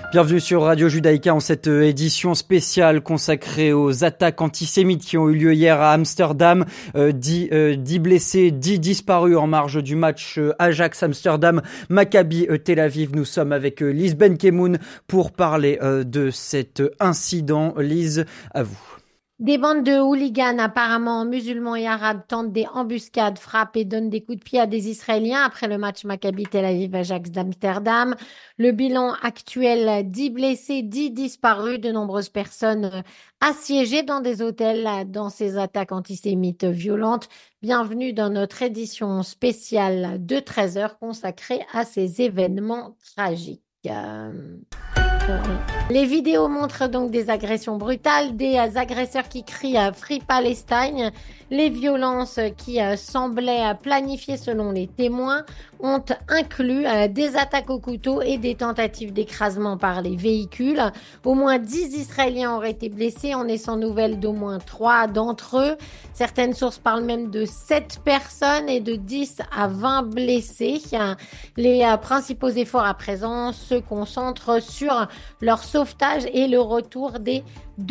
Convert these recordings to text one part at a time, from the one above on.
Bienvenue sur Radio Judaïka en cette édition spéciale consacrée aux attaques antisémites qui ont eu lieu hier à Amsterdam. 10 blessés, 10 disparus en marge du match Ajax-Amsterdam, Maccabi Tel Aviv. Nous sommes avec Lise Benkemoun pour parler de cet incident. Lise, à vous. Des bandes de hooligans apparemment musulmans et arabes tentent des embuscades, frappent et donnent des coups de pied à des Israéliens après le match Maccabi Tel Aviv-Ajax d'Amsterdam. Le bilan actuel, 10 blessés, 10 disparus, de nombreuses personnes assiégées dans des hôtels dans ces attaques antisémites violentes. Bienvenue dans notre édition spéciale de 13h consacrée à ces événements tragiques. Les vidéos montrent donc des agressions brutales, des agresseurs qui crient Free Palestine. Les violences qui semblaient planifiées selon les témoins ont inclus des attaques au couteau et des tentatives d'écrasement par les véhicules. Au moins 10 Israéliens auraient été blessés. On est sans nouvelles d'au moins 3 d'entre eux. Certaines sources parlent même de 7 personnes et de 10 à 20 blessés. Les principaux efforts à présent se concentrent sur leur sauvetage et le retour des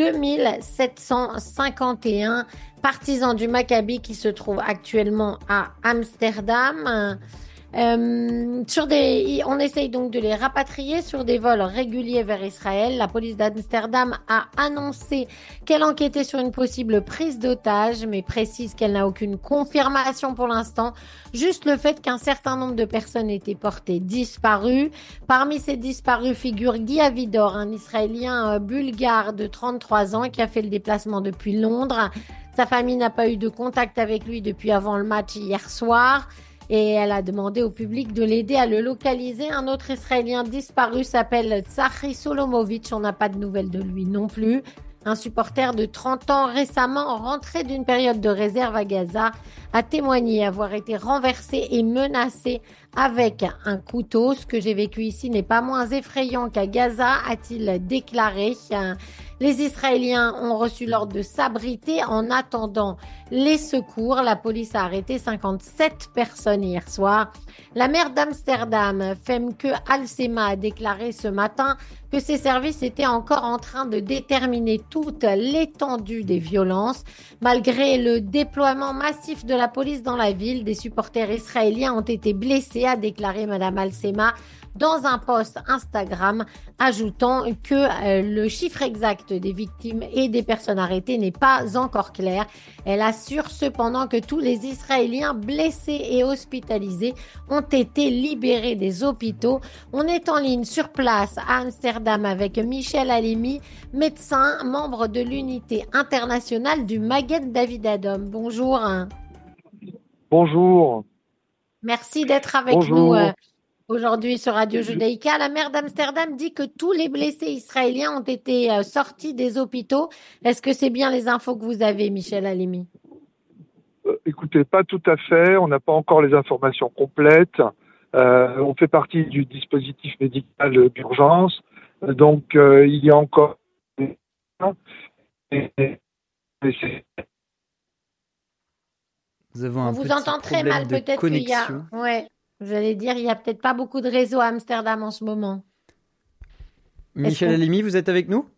2751 partisans du Maccabi qui se trouvent actuellement à Amsterdam. On essaye donc de les rapatrier sur des vols réguliers vers Israël. La police d'Amsterdam a annoncé qu'elle enquêtait sur une possible prise d'otage, mais précise qu'elle n'a aucune confirmation pour l'instant. Juste le fait qu'un certain nombre de personnes étaient portées disparues. Parmi ces disparus figure Guy Avidor, un Israélien bulgare de 33 ans qui a fait le déplacement depuis Londres. Sa famille n'a pas eu de contact avec lui depuis avant le match hier soir. Et elle a demandé au public de l'aider à le localiser. Un autre Israélien disparu s'appelle Tsachi Solomovic. On n'a pas de nouvelles de lui non plus. Un supporter de 30 ans récemment rentré d'une période de réserve à Gaza a témoigné avoir été renversé et menacé avec un couteau. Ce que j'ai vécu ici n'est pas moins effrayant qu'à Gaza, a-t-il déclaré. Les Israéliens ont reçu l'ordre de s'abriter en attendant les secours. La police a arrêté 57 personnes hier soir. La maire d'Amsterdam, Femke Halsema, a déclaré ce matin que ses services étaient encore en train de déterminer toute l'étendue des violences. Malgré le déploiement massif de la police dans la ville, des supporters israéliens ont été blessés, a déclaré Madame Halsema dans un post Instagram, ajoutant que le chiffre exact des victimes et des personnes arrêtées n'est pas encore clair. Elle assure cependant que tous les Israéliens blessés et hospitalisés ont été libérés des hôpitaux. On est en ligne sur place à Amsterdam avec Michel Halimi, médecin, membre de l'unité internationale du Magen David Adom. Bonjour. Bonjour. Merci d'être avec nous aujourd'hui sur Radio Judaïka. La maire d'Amsterdam dit que tous les blessés israéliens ont été sortis des hôpitaux. Est-ce que c'est bien les infos que vous avez, Michel Halimi? Écoutez, pas tout à fait. On n'a pas encore les informations complètes. On fait partie du dispositif médical d'urgence. Donc, il y a encore... Nous avons un On vous entend très mal, peut-être qu'il y a... Ouais. J'allais dire, il n'y a peut-être pas beaucoup de réseaux à Amsterdam en ce moment. Michel Halimi, vous êtes avec nous?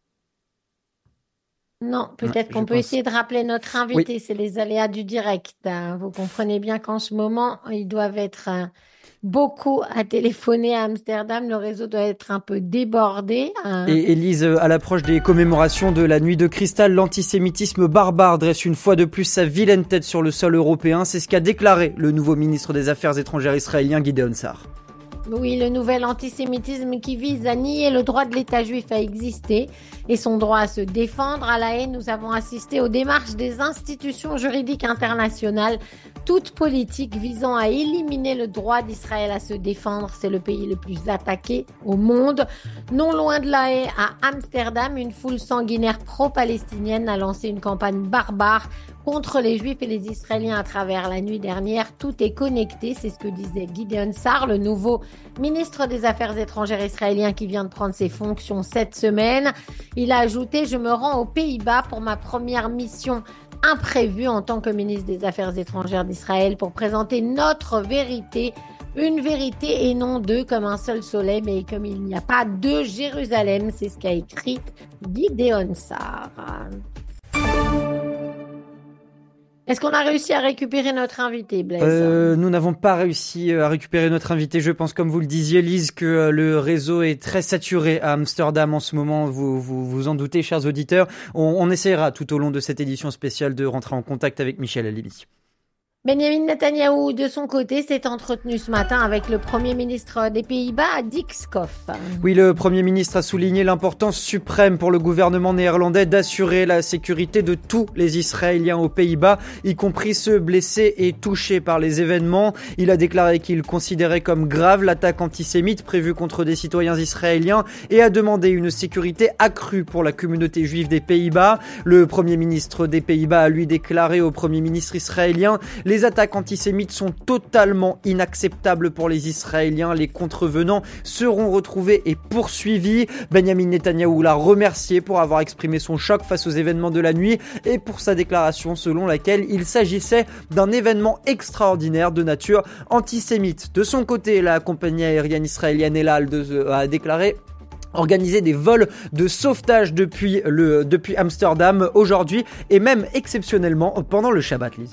Non, peut-être qu'on peut essayer de rappeler notre invité. Oui. C'est les aléas du direct. Vous comprenez bien qu'en ce moment, ils doivent être beaucoup à téléphoner à Amsterdam. Le réseau doit être un peu débordé. Et Élise, à l'approche des commémorations de la Nuit de Cristal, l'antisémitisme barbare dresse une fois de plus sa vilaine tête sur le sol européen. C'est ce qu'a déclaré le nouveau ministre des Affaires étrangères israélien, Gideon Sa'ar. Oui, le nouvel antisémitisme qui vise à nier le droit de l'État juif à exister et son droit à se défendre. À La Haye, nous avons assisté aux démarches des institutions juridiques internationales, toutes politiques visant à éliminer le droit d'Israël à se défendre. C'est le pays le plus attaqué au monde. Non loin de La Haye, à Amsterdam, une foule sanguinaire pro-palestinienne a lancé une campagne barbare contre les Juifs et les Israéliens à travers la nuit dernière. Tout est connecté, c'est ce que disait Gideon Sa'ar, le nouveau ministre des Affaires étrangères israélien qui vient de prendre ses fonctions cette semaine. Il a ajouté « Je me rends aux Pays-Bas pour ma première mission imprévue en tant que ministre des Affaires étrangères d'Israël pour présenter notre vérité, une vérité et non deux comme un seul soleil, mais comme il n'y a pas deux Jérusalem. C'est ce qu'a écrit Gideon Sar. Est-ce qu'on a réussi à récupérer notre invité, Blaise ? Nous n'avons pas réussi à récupérer notre invité. Je pense, comme vous le disiez, Lise, que le réseau est très saturé à Amsterdam en ce moment. Vous en doutez, chers auditeurs. On essaiera tout au long de cette édition spéciale de rentrer en contact avec Michel Halimi. Benjamin Netanyahou, de son côté, s'est entretenu ce matin avec le Premier ministre des Pays-Bas, Dick Schoof. Oui, le Premier ministre a souligné l'importance suprême pour le gouvernement néerlandais d'assurer la sécurité de tous les Israéliens aux Pays-Bas, y compris ceux blessés et touchés par les événements. Il a déclaré qu'il considérait comme grave l'attaque antisémite prévue contre des citoyens israéliens et a demandé une sécurité accrue pour la communauté juive des Pays-Bas. Le Premier ministre des Pays-Bas a lui déclaré au Premier ministre israélien: les attaques antisémites sont totalement inacceptables pour les Israéliens. Les contrevenants seront retrouvés et poursuivis. Benjamin Netanyahou l'a remercié pour avoir exprimé son choc face aux événements de la nuit et pour sa déclaration selon laquelle il s'agissait d'un événement extraordinaire de nature antisémite. De son côté, la compagnie aérienne israélienne El Al a déclaré organiser des vols de sauvetage depuis Amsterdam aujourd'hui et même exceptionnellement pendant le Shabbat, Lise.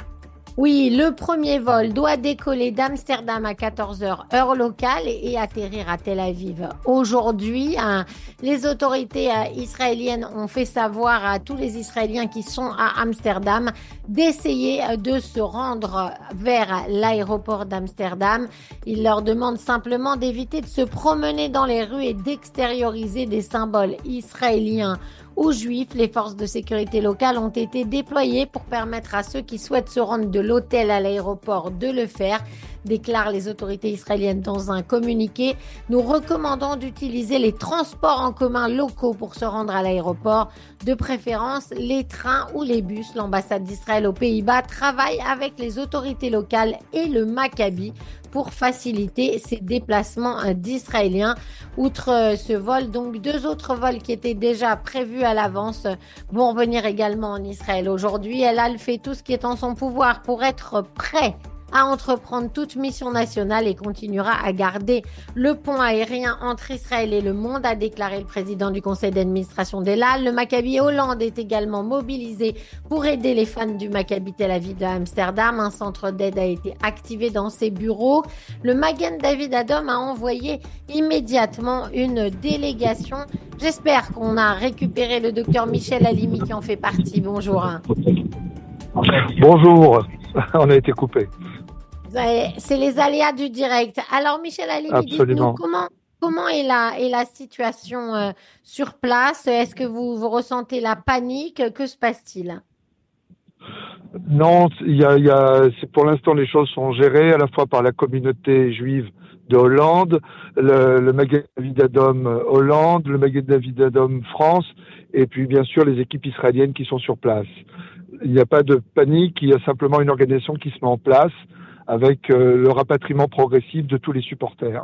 Oui, le premier vol doit décoller d'Amsterdam à 14h heure locale et atterrir à Tel Aviv aujourd'hui. Les autorités israéliennes ont fait savoir à tous les Israéliens qui sont à Amsterdam d'essayer de se rendre vers l'aéroport d'Amsterdam. Ils leur demandent simplement d'éviter de se promener dans les rues et d'extérioriser des symboles israéliens ou juifs. Les forces de sécurité locales ont été déployées pour permettre à ceux qui souhaitent se rendre de l'hôtel à l'aéroport de le faire, déclarent les autorités israéliennes dans un communiqué. Nous recommandons d'utiliser les transports en commun locaux pour se rendre à l'aéroport, de préférence les trains ou les bus. L'ambassade d'Israël aux Pays-Bas travaille avec les autorités locales et le Maccabi pour faciliter ces déplacements d'Israéliens. Outre ce vol, donc 2 autres vols qui étaient déjà prévus à l'avance vont revenir également en Israël aujourd'hui. El Al fait tout ce qui est en son pouvoir pour être prêt à entreprendre toute mission nationale et continuera à garder le pont aérien entre Israël et le monde, a déclaré le président du conseil d'administration d'El Al. Le Maccabi Hollande est également mobilisé pour aider les fans du Maccabi Tel Aviv à Amsterdam. Un centre d'aide a été activé dans ses bureaux. Le Magen David Adom a envoyé immédiatement une délégation. J'espère qu'on a récupéré le docteur Michel Halimi qui en fait partie. Bonjour. Bonjour, on a été coupé. C'est les aléas du direct. Alors Michel Halimi, dites-nous comment est la situation sur place? Est-ce que vous ressentez la panique? Que se passe-t-il? Non, pour l'instant les choses sont gérées à la fois par la communauté juive de Hollande, le Magen David Adom Hollande, le Magen David Adom France, et puis bien sûr les équipes israéliennes qui sont sur place. Il n'y a pas de panique, il y a simplement une organisation qui se met en place avec le rapatriement progressif de tous les supporters.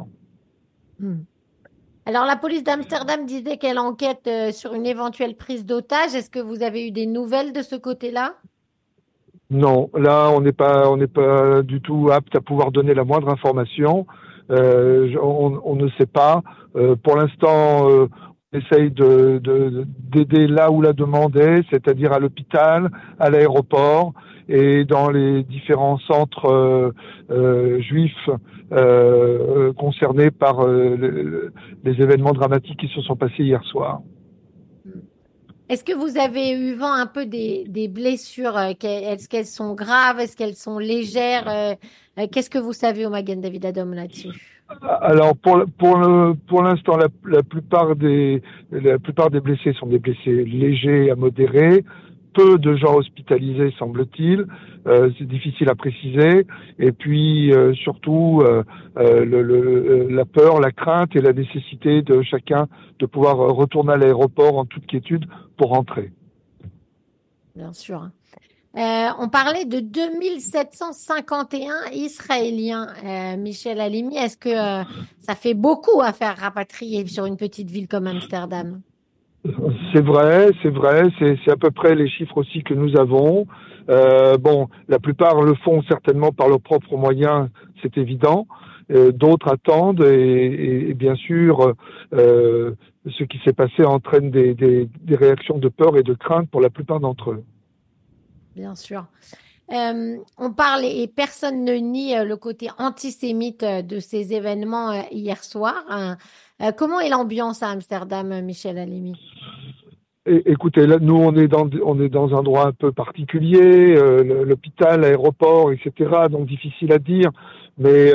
Alors la police d'Amsterdam disait qu'elle enquête sur une éventuelle prise d'otage. Est-ce que vous avez eu des nouvelles de ce côté-là? Non, là on n'est pas du tout apte à pouvoir donner la moindre information. On ne sait pas. Pour l'instant, on essaye d'aider là où la demande est, c'est-à-dire à l'hôpital, à l'aéroport et dans les différents centres juifs concernés par les événements dramatiques qui se sont passés hier soir. Est-ce que vous avez eu vent un peu des blessures? Est-ce qu'elles sont graves? Est-ce qu'elles sont légères? Qu'est-ce que vous savez au Magen David Adom là-dessus? Alors pour l'instant, la plupart des blessés sont des blessés légers à modérés. Peu de gens hospitalisés, semble-t-il. C'est difficile à préciser. Et puis surtout la peur, la crainte et la nécessité de chacun de pouvoir retourner à l'aéroport en toute quiétude pour rentrer. Bien sûr. On parlait de 2751 Israéliens, Michel Halimi. Est-ce que ça fait beaucoup à faire rapatrier sur une petite ville comme Amsterdam? C'est vrai, c'est à peu près les chiffres aussi que nous avons. La plupart le font certainement par leurs propres moyens, c'est évident. D'autres attendent et bien sûr, ce qui s'est passé entraîne des réactions de peur et de crainte pour la plupart d'entre eux. Bien sûr. On parle et personne ne nie le côté antisémite de ces événements hier soir. Comment est l'ambiance à Amsterdam, Michel Halimi? Écoutez, là, nous, on est dans un endroit un peu particulier, l'hôpital, l'aéroport, etc. Donc difficile à dire, mais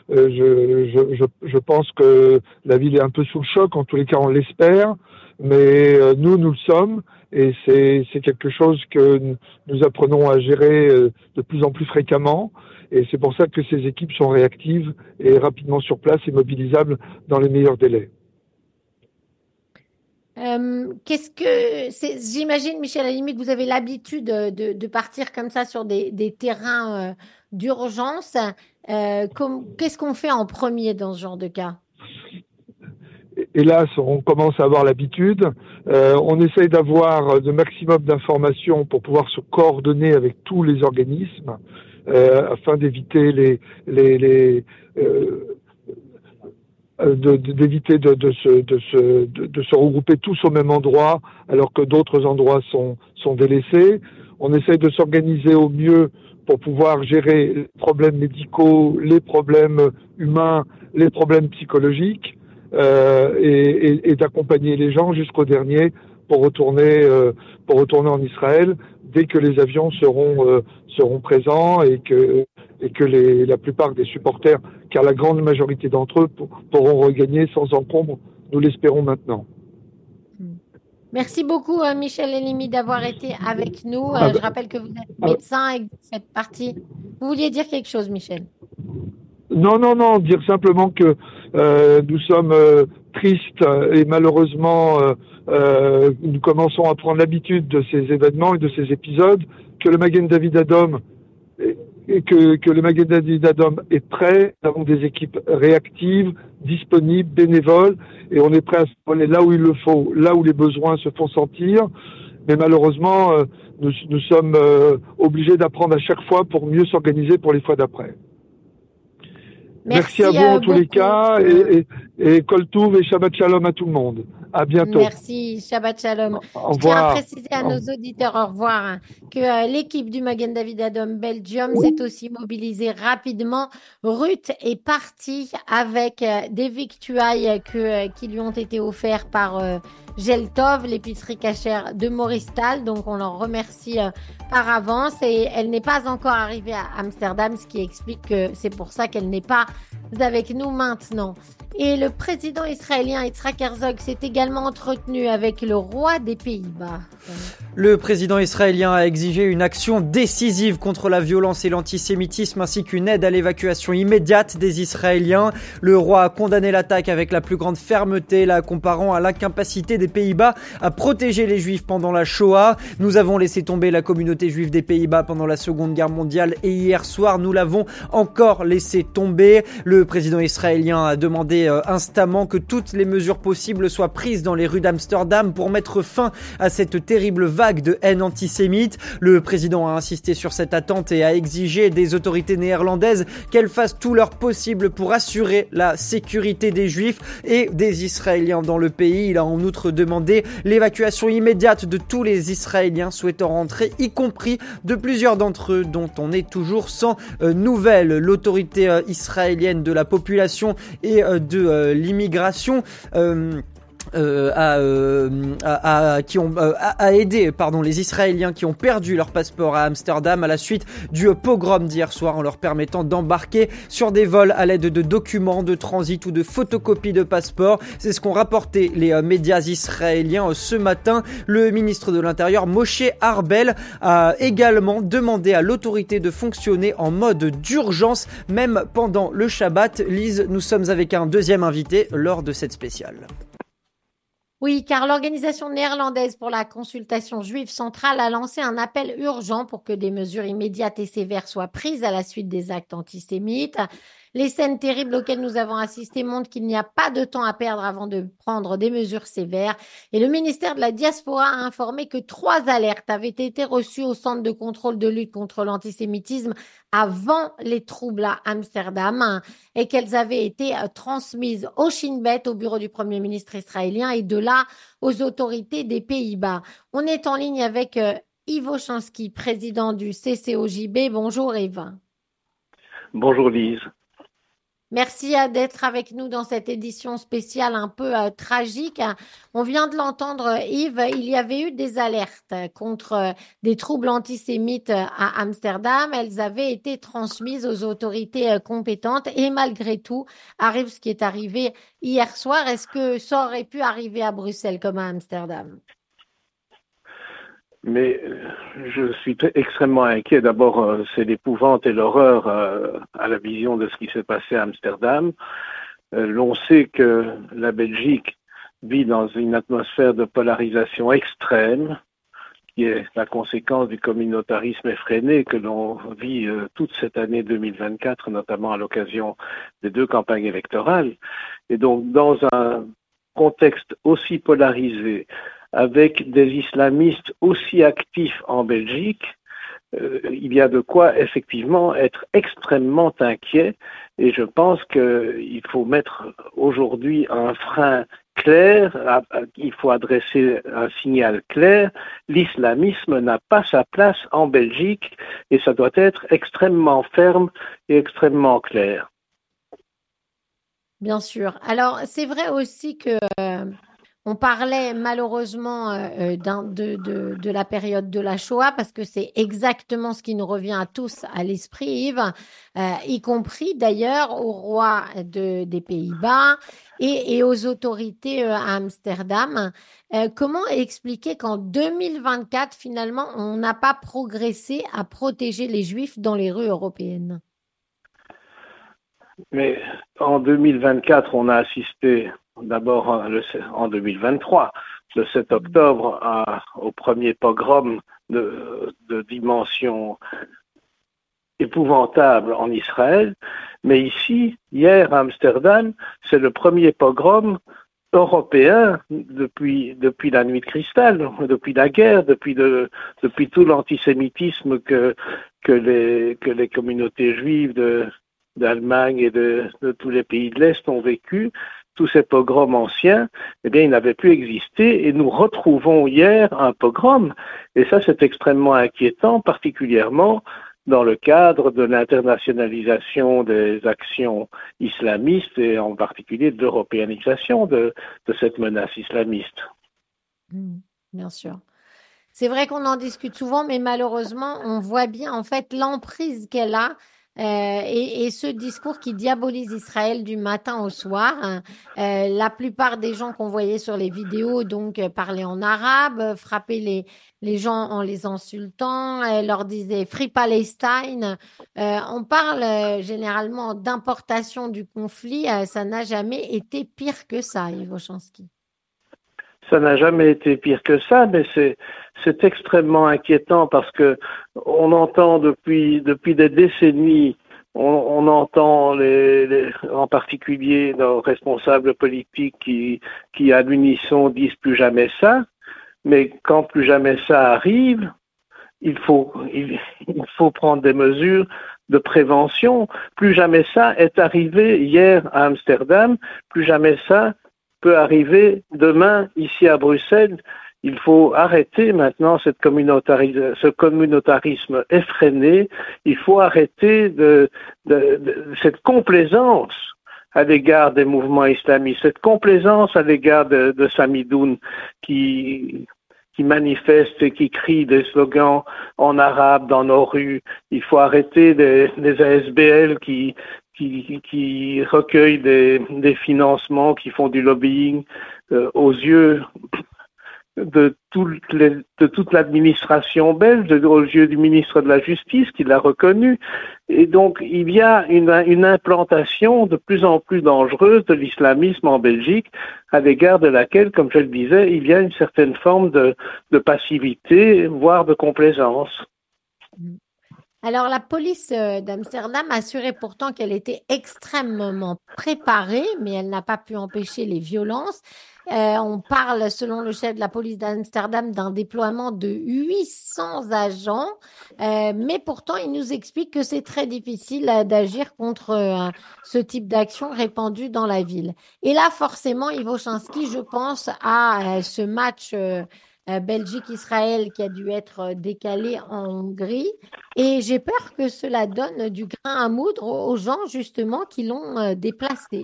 je pense que la ville est un peu sous le choc. En tous les cas, on l'espère, mais nous le sommes, et c'est quelque chose que nous apprenons à gérer de plus en plus fréquemment. Et c'est pour ça que ces équipes sont réactives et rapidement sur place et mobilisables dans les meilleurs délais. J'imagine, Michel Halimi, que vous avez l'habitude de partir comme ça sur des terrains d'urgence. Qu'est-ce qu'on fait en premier dans ce genre de cas? Hélas, on commence à avoir l'habitude. On essaye d'avoir le maximum d'informations pour pouvoir se coordonner avec tous les organismes afin d'éviter d'éviter de se regrouper tous au même endroit alors que d'autres endroits sont délaissés. On essaye de s'organiser au mieux pour pouvoir gérer les problèmes médicaux, les problèmes humains, les problèmes psychologiques et d'accompagner les gens jusqu'au dernier pour retourner en Israël dès que les avions seront présents et que la plupart des supporters, car la grande majorité d'entre eux pourront regagner sans encombre, nous l'espérons maintenant. Merci beaucoup, Michel Halimi, d'avoir été avec nous. Je rappelle que vous êtes médecin et que vous faites partie. Vous vouliez dire quelque chose, Michel? Non, dire simplement que nous sommes tristes et malheureusement nous commençons à prendre l'habitude de ces événements et de ces épisodes, que le Magen David Adom que le Magen David Adom est prêt. Nous avons des équipes réactives, disponibles, bénévoles, et on est prêt à se donner là où il le faut, là où les besoins se font sentir. Mais malheureusement, nous sommes obligés d'apprendre à chaque fois pour mieux s'organiser pour les fois d'après. Merci à vous en tous les cas, et Kol Touv et Shabbat Shalom à tout le monde. À bientôt. Merci, Shabbat Shalom. Au revoir. Je tiens à préciser à nos auditeurs, au revoir, que l'équipe du Magen David Adom Belgium s'est aussi mobilisée rapidement. Ruth est partie avec des victuailles qui lui ont été offertes par Geltov, l'épicerie cachère de Moristal. Donc, on leur remercie par avance. Et elle n'est pas encore arrivée à Amsterdam, ce qui explique que c'est pour ça qu'elle n'est pas avec nous maintenant. Et le président israélien Yitzhak Herzog s'est également entretenu avec le roi des Pays-Bas. Le président israélien a exigé une action décisive contre la violence et l'antisémitisme ainsi qu'une aide à l'évacuation immédiate des Israéliens. Le roi a condamné l'attaque avec la plus grande fermeté, la comparant à l'incapacité des Pays-Bas à protéger les Juifs pendant la Shoah. Nous avons laissé tomber la communauté juive des Pays-Bas pendant la Seconde Guerre mondiale et hier soir, nous l'avons encore laissé tomber. Le président israélien a demandé instamment que toutes les mesures possibles soient prises dans les rues d'Amsterdam pour mettre fin à cette terrible vague de haine antisémite. Le président a insisté sur cette attente et a exigé des autorités néerlandaises qu'elles fassent tout leur possible pour assurer la sécurité des Juifs et des Israéliens dans le pays. Il a en outre demandé l'évacuation immédiate de tous les Israéliens souhaitant rentrer, y compris de plusieurs d'entre eux dont on est toujours sans nouvelles. L'autorité israélienne de la population et de l'immigration a aidé les Israéliens qui ont perdu leur passeport à Amsterdam à la suite du pogrom d'hier soir en leur permettant d'embarquer sur des vols à l'aide de documents de transit ou de photocopies de passeport. C'est ce qu'ont rapporté les médias israéliens ce matin. Le ministre de l'Intérieur Moshe Arbel a également demandé à l'autorité de fonctionner en mode d'urgence même pendant le Shabbat. Lise, nous sommes avec un deuxième invité lors de cette spéciale. Oui, car l'Organisation néerlandaise pour la consultation juive centrale a lancé un appel urgent pour que des mesures immédiates et sévères soient prises à la suite des actes antisémites. Les scènes terribles auxquelles nous avons assisté montrent qu'il n'y a pas de temps à perdre avant de prendre des mesures sévères. Et le ministère de la Diaspora a informé que 3 alertes avaient été reçues au Centre de contrôle de lutte contre l'antisémitisme avant les troubles à Amsterdam et qu'elles avaient été transmises au Shin Bet, au bureau du Premier ministre israélien, et de là aux autorités des Pays-Bas. On est en ligne avec Yves Wojchanski, président du CCOJB. Bonjour Yves. Bonjour Lise. Merci d'être avec nous dans cette édition spéciale un peu tragique. On vient de l'entendre, Yves, il y avait eu des alertes contre des troubles antisémites à Amsterdam. Elles avaient été transmises aux autorités compétentes et malgré tout, arrive ce qui est arrivé hier soir. Est-ce que ça aurait pu arriver à Bruxelles comme à Amsterdam? Mais je suis extrêmement inquiet. D'abord, c'est l'épouvante et l'horreur à la vision de ce qui s'est passé à Amsterdam. L'on sait que la Belgique vit dans une atmosphère de polarisation extrême, qui est la conséquence du communautarisme effréné que l'on vit toute cette année 2024, notamment à l'occasion des 2 campagnes électorales. Et donc, dans un contexte aussi polarisé, avec des islamistes aussi actifs en Belgique, il y a de quoi effectivement être extrêmement inquiet et je pense qu'il faut mettre aujourd'hui un frein clair, il faut adresser un signal clair. L'islamisme n'a pas sa place en Belgique et ça doit être extrêmement ferme et extrêmement clair. Bien sûr. Alors, c'est vrai aussi que on parlait malheureusement de la période de la Shoah parce que c'est exactement ce qui nous revient à tous à l'esprit, Yves, y compris d'ailleurs au roi des Pays-Bas et aux autorités à Amsterdam. Comment expliquer qu'en 2024, finalement, on n'a pas progressé à protéger les Juifs dans les rues européennes? Mais en 2024, on a assisté d'abord en 2023, le 7 octobre, au premier pogrom de dimension épouvantable en Israël. Mais ici, hier à Amsterdam, c'est le premier pogrom européen depuis la nuit de cristal, depuis la guerre, depuis tout l'antisémitisme que les communautés juives d'Allemagne et de tous les pays de l'Est ont vécu. Tous ces pogroms anciens, eh bien, ils n'avaient plus existé et nous retrouvons hier un pogrom. Et ça, c'est extrêmement inquiétant, particulièrement dans le cadre de l'internationalisation des actions islamistes et en particulier de l'européanisation de cette menace islamiste. Bien sûr. C'est vrai qu'on en discute souvent, mais malheureusement, on voit bien en fait l'emprise qu'elle a. Et ce discours qui diabolise Israël du matin au soir. La plupart des gens qu'on voyait sur les vidéos donc parlaient en arabe, frappaient les gens en les insultant, leur disaient Free Palestine. On parle généralement d'importation du conflit. Ça n'a jamais été pire que ça, Yves Wojchanski. Ça n'a jamais été pire que ça, mais c'est extrêmement inquiétant parce que on entend depuis des décennies, on entend en particulier nos responsables politiques qui à l'unisson disent plus jamais ça, mais quand plus jamais ça arrive, il faut prendre des mesures de prévention. Plus jamais ça est arrivé hier à Amsterdam, plus jamais ça peut arriver demain ici à Bruxelles. Il faut arrêter maintenant ce communautarisme effréné. Il faut arrêter cette complaisance à l'égard des mouvements islamistes, cette complaisance à l'égard de Samidoun qui manifeste et qui crie des slogans en arabe dans nos rues. Il faut arrêter des ASBL qui recueillent des financements, qui font du lobbying aux yeux de toute l'administration belge, aux yeux du ministre de la Justice qui l'a reconnu. Et donc, il y a une implantation de plus en plus dangereuse de l'islamisme en Belgique, à l'égard de laquelle, comme je le disais, il y a une certaine forme de passivité, voire de complaisance. Alors, la police d'Amsterdam assurait pourtant qu'elle était extrêmement préparée, mais elle n'a pas pu empêcher les violences. On parle, selon le chef de la police d'Amsterdam, d'un déploiement de 800 agents, mais pourtant, il nous explique que c'est très difficile d'agir contre ce type d'action répandue dans la ville. Et là, forcément, Ivo Schanski, je pense à ce match Belgique-Israël qui a dû être décalé en Hongrie. Et j'ai peur que cela donne du grain à moudre aux gens justement qui l'ont déplacé.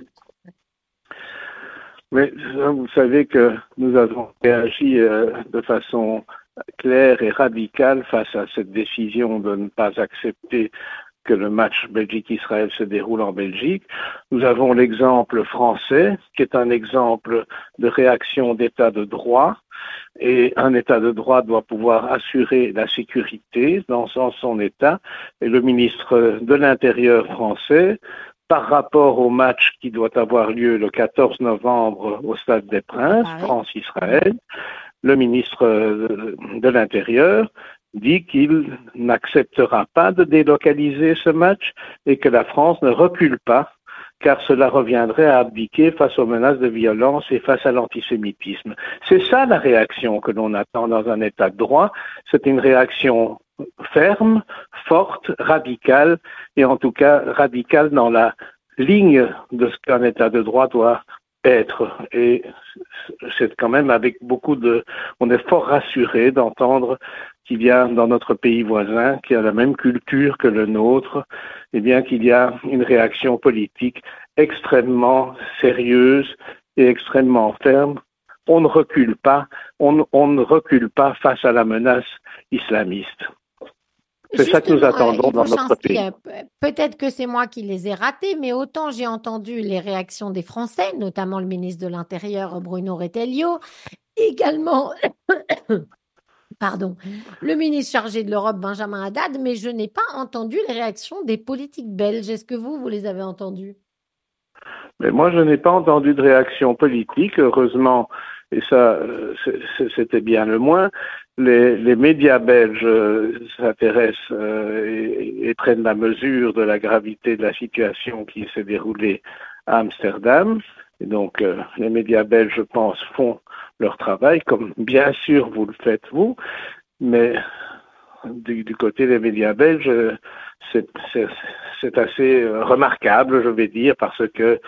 Mais vous savez que nous avons réagi de façon claire et radicale face à cette décision de ne pas accepter que le match Belgique-Israël se déroule en Belgique. Nous avons l'exemple français, qui est un exemple de réaction d'état de droit. Et un état de droit doit pouvoir assurer la sécurité dans son état. Et le ministre de l'Intérieur français, par rapport au match qui doit avoir lieu le 14 novembre au Stade des Princes, France-Israël, le ministre de l'Intérieur dit qu'il n'acceptera pas de délocaliser ce match et que la France ne recule pas, car cela reviendrait à abdiquer face aux menaces de violence et face à l'antisémitisme. C'est ça la réaction que l'on attend dans un état de droit. C'est une réaction ferme, forte, radicale, et en tout cas radicale dans la ligne de ce qu'un état de droit doit être. Et c'est quand même avec on est fort rassuré d'entendre qu'il y a dans notre pays voisin, qui a la même culture que le nôtre, eh bien qu'il y a une réaction politique extrêmement sérieuse et extrêmement ferme. On ne recule pas, on ne recule pas face à la menace islamiste. C'est ça que nous attendons dans notre pays. Peut-être que c'est moi qui les ai ratés, mais autant j'ai entendu les réactions des Français, notamment le ministre de l'Intérieur Bruno Retailleau, également le ministre chargé de l'Europe Benjamin Haddad, mais je n'ai pas entendu les réactions des politiques belges. Est-ce que vous les avez entendues? Mais moi, je n'ai pas entendu de réaction politique, heureusement, et ça, c'était bien le moins. Les médias belges s'intéressent et prennent la mesure de la gravité de la situation qui s'est déroulée à Amsterdam. Et donc, les médias belges, je pense, font leur travail, comme bien sûr vous le faites vous, mais du côté des médias belges, c'est assez remarquable, je vais dire, parce que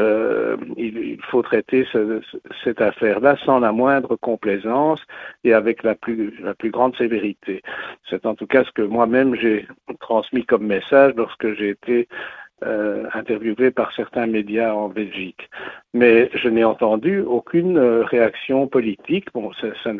il faut traiter cette affaire-là sans la moindre complaisance et avec la plus grande sévérité. C'est en tout cas ce que moi-même j'ai transmis comme message lorsque j'ai été interviewé par certains médias en Belgique. Mais je n'ai entendu aucune réaction politique. Bon,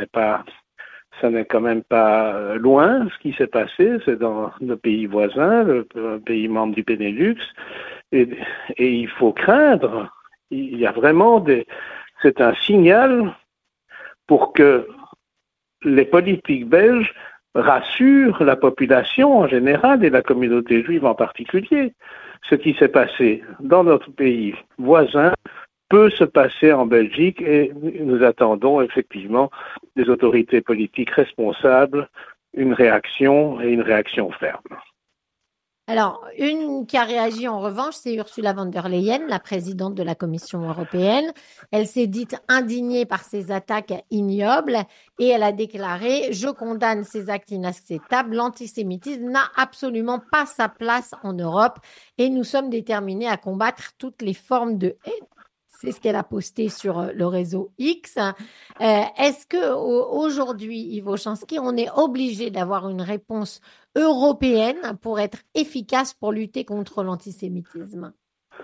ça n'est quand même pas loin ce qui s'est passé. C'est dans nos pays voisins, le pays membre du Benelux, et il faut craindre. Il y a vraiment c'est un signal pour que les politiques belges rassurent la population en général et la communauté juive en particulier. Ce qui s'est passé dans notre pays voisin peut se passer en Belgique et nous attendons effectivement des autorités politiques responsables une réaction ferme. Alors, une qui a réagi en revanche, c'est Ursula von der Leyen, la présidente de la Commission européenne. Elle s'est dite indignée par ces attaques ignobles et elle a déclaré « Je condamne ces actes inacceptables. L'antisémitisme n'a absolument pas sa place en Europe et nous sommes déterminés à combattre toutes les formes de haine. » C'est ce qu'elle a posté sur le réseau X. Est-ce qu'aujourd'hui, Ivo Schanski, on est obligé d'avoir une réponse européenne pour être efficace pour lutter contre l'antisémitisme?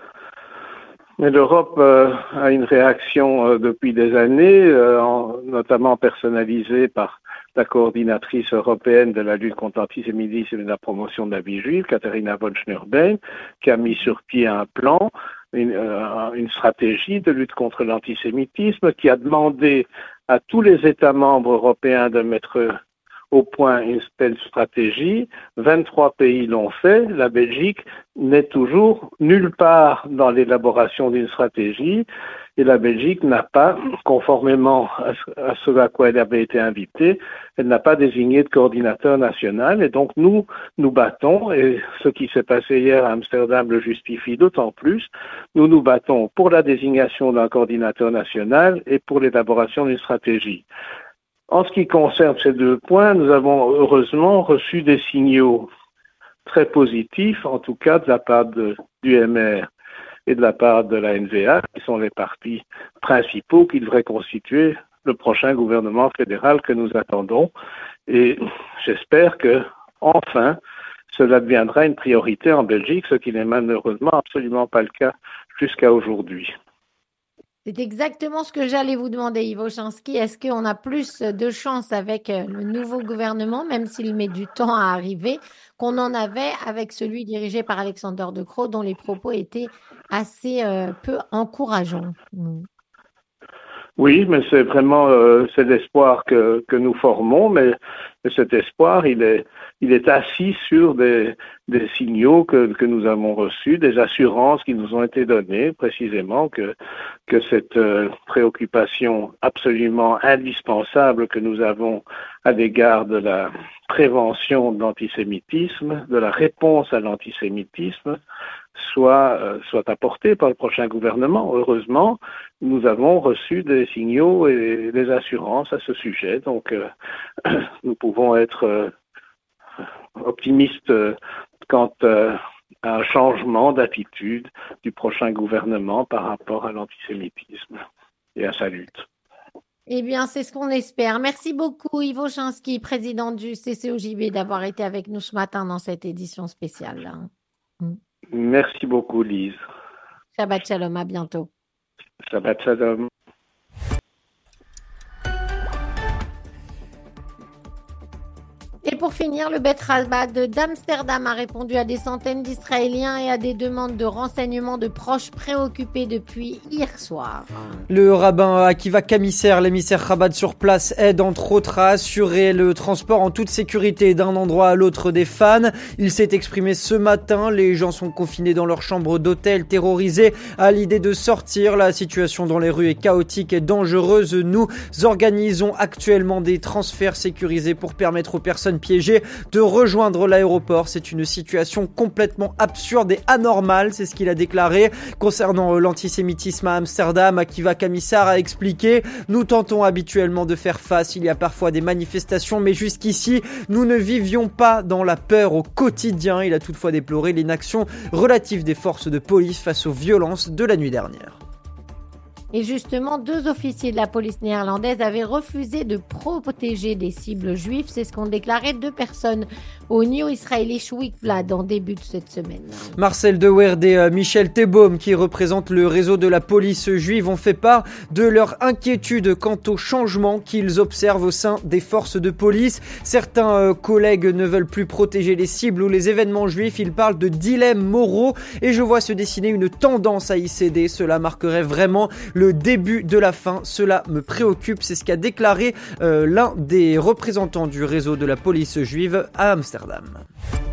Mais l'Europe a une réaction depuis des années, notamment personnalisée par la coordinatrice européenne de la lutte contre l'antisémitisme et de la promotion de la vie juive, Katharina von Schnurbein, qui a mis sur pied un plan, une stratégie de lutte contre l'antisémitisme, qui a demandé à tous les États membres européens de mettre au point une telle stratégie. 23 pays l'ont fait. La Belgique n'est toujours nulle part dans l'élaboration d'une stratégie. Et la Belgique n'a pas, conformément à ce à quoi elle avait été invitée, elle n'a pas désigné de coordinateur national. Et donc nous battons, et ce qui s'est passé hier à Amsterdam le justifie d'autant plus, nous nous battons pour la désignation d'un coordinateur national et pour l'élaboration d'une stratégie. En ce qui concerne ces deux points, nous avons heureusement reçu des signaux très positifs, en tout cas de la part du MR et de la part de la NVA, qui sont les partis principaux qui devraient constituer le prochain gouvernement fédéral que nous attendons. Et j'espère que, enfin, cela deviendra une priorité en Belgique, ce qui n'est malheureusement absolument pas le cas jusqu'à aujourd'hui. C'est exactement ce que j'allais vous demander, Ivo Chansky. Est-ce qu'on a plus de chance avec le nouveau gouvernement, même s'il met du temps à arriver, qu'on en avait avec celui dirigé par Alexander De Croo, dont les propos étaient assez peu encourageants? Oui, mais c'est vraiment c'est l'espoir que nous formons, mais cet espoir, il est assis sur des signaux que nous avons reçus, des assurances qui nous ont été données, précisément que cette préoccupation absolument indispensable que nous avons à l'égard de la prévention de l'antisémitisme, de la réponse à l'antisémitisme, soit apportée par le prochain gouvernement. Heureusement, nous avons reçu des signaux et des assurances à ce sujet. Donc, nous pouvons être optimistes quant à un changement d'attitude du prochain gouvernement par rapport à l'antisémitisme et à sa lutte. Eh bien, c'est ce qu'on espère. Merci beaucoup, Ivo Chansky, président du CCOJB, d'avoir été avec nous ce matin dans cette édition spéciale. Merci beaucoup, Lise. Shabbat Shalom, à bientôt. Shabbat Shalom. Et pour finir, le Bet Rabbah d'Amsterdam a répondu à des centaines d'Israéliens et à des demandes de renseignements de proches préoccupés depuis hier soir. Le rabbin Akiva Kamisser, l'émissaire Chabad sur place, aide entre autres à assurer le transport en toute sécurité d'un endroit à l'autre des fans. Il s'est exprimé ce matin, les gens sont confinés dans leur chambre d'hôtel, terrorisés à l'idée de sortir. La situation dans les rues est chaotique et dangereuse. Nous organisons actuellement des transferts sécurisés pour permettre aux personnes piégées de rejoindre l'aéroport. C'est une situation complètement absurde et anormale, c'est ce qu'il a déclaré. Concernant l'antisémitisme à Amsterdam, Akiva Kamissar a expliqué: nous tentons habituellement de faire face, il y a parfois des manifestations, mais jusqu'ici, nous ne vivions pas dans la peur au quotidien. Il a toutefois déploré l'inaction relative des forces de police face aux violences de la nuit dernière. Et justement, 2 officiers de la police néerlandaise avaient refusé de protéger des cibles juives. C'est ce qu'ont déclaré 2 personnes au New Israelish Weekblad en début de cette semaine. Marcel De Werd et Michel Teboom, qui représentent le réseau de la police juive, ont fait part de leur inquiétude quant aux changements qu'ils observent au sein des forces de police. Certains collègues ne veulent plus protéger les cibles ou les événements juifs. Ils parlent de dilemmes moraux et je vois se dessiner une tendance à y céder. Cela marquerait vraiment le début de la fin. Cela me préoccupe. C'est ce qu'a déclaré l'un des représentants du réseau de la police juive à Amsterdam.